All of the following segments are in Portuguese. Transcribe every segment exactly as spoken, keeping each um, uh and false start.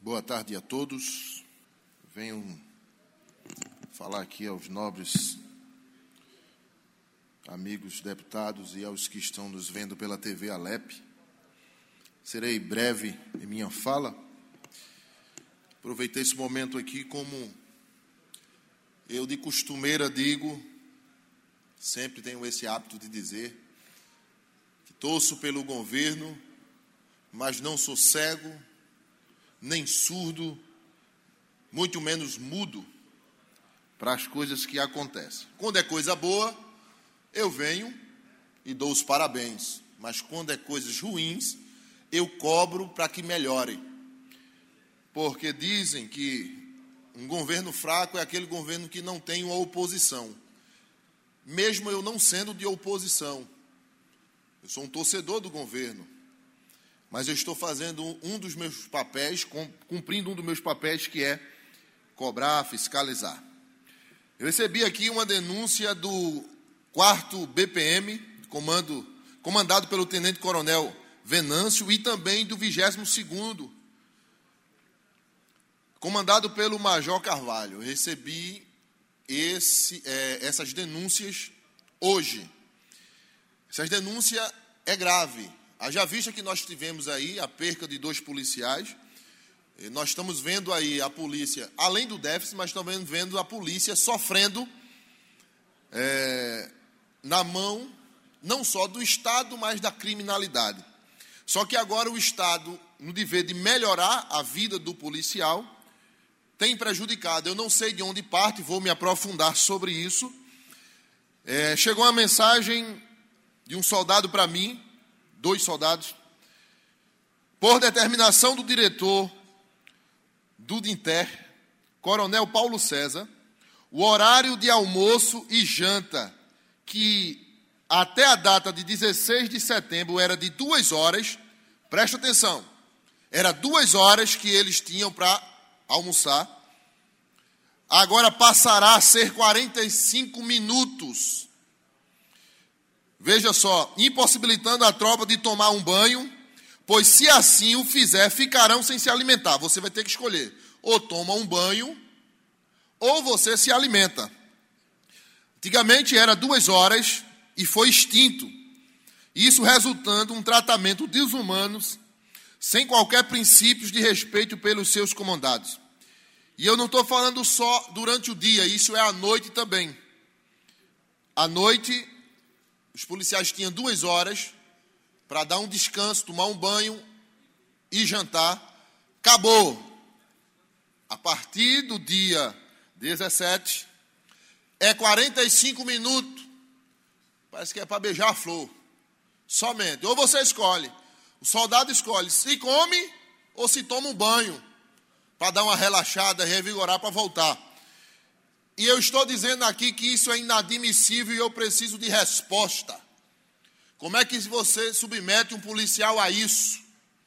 Boa tarde a todos. Venho falar aqui aos nobres amigos deputados e aos que estão nos vendo pela T V Alep. Serei breve em minha fala. Aproveitei esse momento aqui como eu de costumeira digo, sempre tenho esse hábito de dizer, que torço pelo governo, mas não sou cego, nem surdo, muito menos mudo para as coisas que acontecem. Quando é coisa boa, eu venho e dou os parabéns, mas quando é coisas ruins, eu cobro para que melhorem. Porque dizem que um governo fraco é aquele governo que não tem uma oposição. Mesmo eu não sendo de oposição, eu sou um torcedor do governo, mas eu estou fazendo um dos meus papéis, cumprindo um dos meus papéis, que é cobrar, fiscalizar. Eu recebi aqui uma denúncia do quarto B P M, comando, comandado pelo tenente-coronel Venâncio, e também do vigésimo segundo, comandado pelo major Carvalho. Eu recebi esse, é, essas denúncias hoje. Essa denúncia é grave. Haja vista que nós tivemos aí a perca de dois policiais. Nós estamos vendo aí a polícia, além do déficit, mas também vendo a polícia sofrendo é, na mão, não só do Estado, mas da criminalidade. Só que agora o Estado, no dever de melhorar a vida do policial, tem prejudicado. Eu não sei de onde parte, vou me aprofundar sobre isso. É, chegou uma mensagem de um soldado para mim, dois soldados, por determinação do diretor do DINTER, Coronel Paulo César, o horário de almoço e janta, que até a data de dezesseis de setembro era de duas horas, presta atenção, era duas horas que eles tinham para almoçar, agora passará a ser quarenta e cinco minutos. Veja só, impossibilitando a tropa de tomar um banho, pois se assim o fizer, ficarão sem se alimentar. Você vai ter que escolher, ou toma um banho, ou você se alimenta. Antigamente era duas horas e foi extinto. Isso resultando em um tratamento desumano, sem qualquer princípios de respeito pelos seus comandados. E eu não estou falando só durante o dia, isso é à noite também. À noite, os policiais tinham duas horas para dar um descanso, tomar um banho e jantar. Acabou. A partir do dia dezessete, é quarenta e cinco minutos. Parece que é para beijar a flor. Somente. Ou você escolhe. O soldado escolhe se come ou se toma um banho, para dar uma relaxada, revigorar, para voltar. E eu estou dizendo aqui que isso é inadmissível e eu preciso de resposta. Como é que você submete um policial a isso?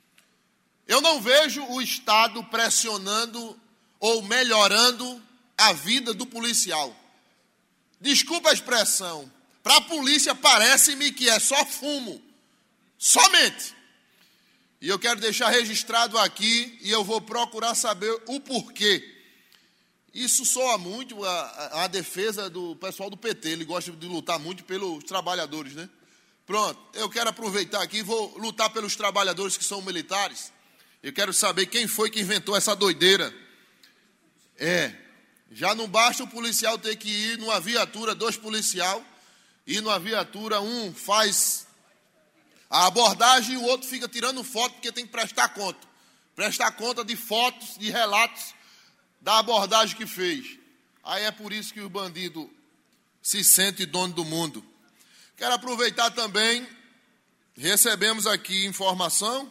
Eu não vejo o Estado pressionando ou melhorando a vida do policial. Desculpa a expressão, para a polícia parece-me que é só fumo, somente. E eu quero deixar registrado aqui, e eu vou procurar saber o porquê. Isso soa muito a, a, a defesa do pessoal do P T, ele gosta de lutar muito pelos trabalhadores, né? Pronto, eu quero aproveitar aqui e vou lutar pelos trabalhadores que são militares. Eu quero saber quem foi que inventou essa doideira. É, já não basta o policial ter que ir numa viatura, dois policial, ir numa viatura, um faz a abordagem e o outro fica tirando foto porque tem que prestar conta. Prestar conta de fotos, de relatos da abordagem que fez. Aí é por isso que o bandido se sente dono do mundo. Quero aproveitar também, recebemos aqui informação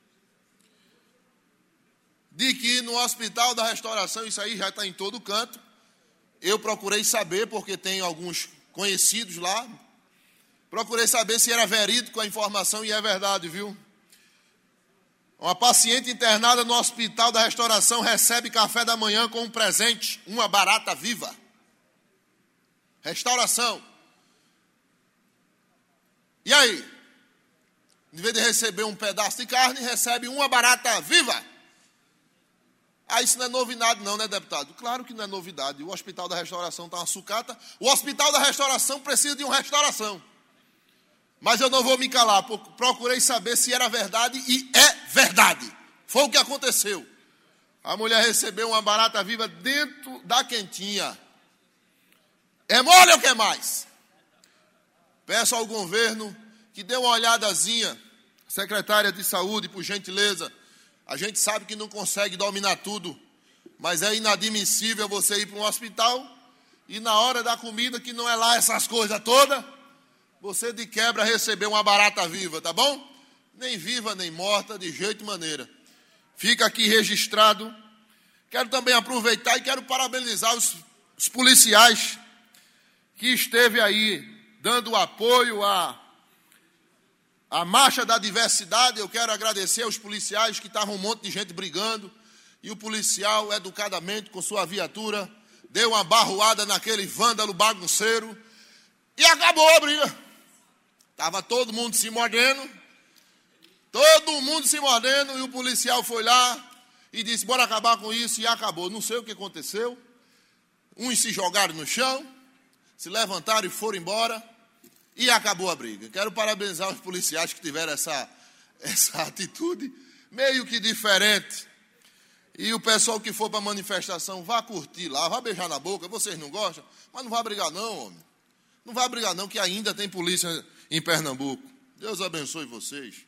de que no Hospital da Restauração, isso aí já está em todo canto, eu procurei saber, porque tem alguns conhecidos lá, procurei saber se era verídico a informação e é verdade, viu? Uma paciente internada no Hospital da Restauração recebe café da manhã com um presente, uma barata viva. Restauração. E aí? Em vez de receber um pedaço de carne, recebe uma barata viva. Ah, isso não é novidade não, né, deputado? Claro que não é novidade. O Hospital da Restauração está uma sucata. O Hospital da Restauração precisa de uma restauração. Mas eu não vou me calar. Procurei saber se era verdade e é verdade. Foi o que aconteceu. A mulher recebeu uma barata viva dentro da quentinha. É mole ou quer mais? Peço ao governo que dê uma olhadazinha. Secretária de Saúde, por gentileza. A gente sabe que não consegue dominar tudo, mas é inadmissível você ir para um hospital e na hora da comida, que não é lá essas coisas todas, você de quebra receber uma barata viva, tá bom? Nem viva, nem morta, de jeito e maneira. Fica aqui registrado. Quero também aproveitar e quero parabenizar os, os policiais que esteve aí dando apoio a A marcha da diversidade. Eu quero agradecer aos policiais, que estavam um monte de gente brigando, e o policial, educadamente, com sua viatura, deu uma barroada naquele vândalo bagunceiro, e acabou a briga. Estava todo mundo se mordendo, todo mundo se mordendo, e o policial foi lá e disse, bora acabar com isso, e acabou. Não sei o que aconteceu, uns se jogaram no chão, se levantaram e foram embora, e acabou a briga. Quero parabenizar os policiais que tiveram essa, essa atitude meio que diferente. E o pessoal que for para a manifestação, vá curtir lá, vá beijar na boca. Vocês não gostam? Mas não vá brigar não, homem. Não vá brigar não, que ainda tem polícia em Pernambuco. Deus abençoe vocês.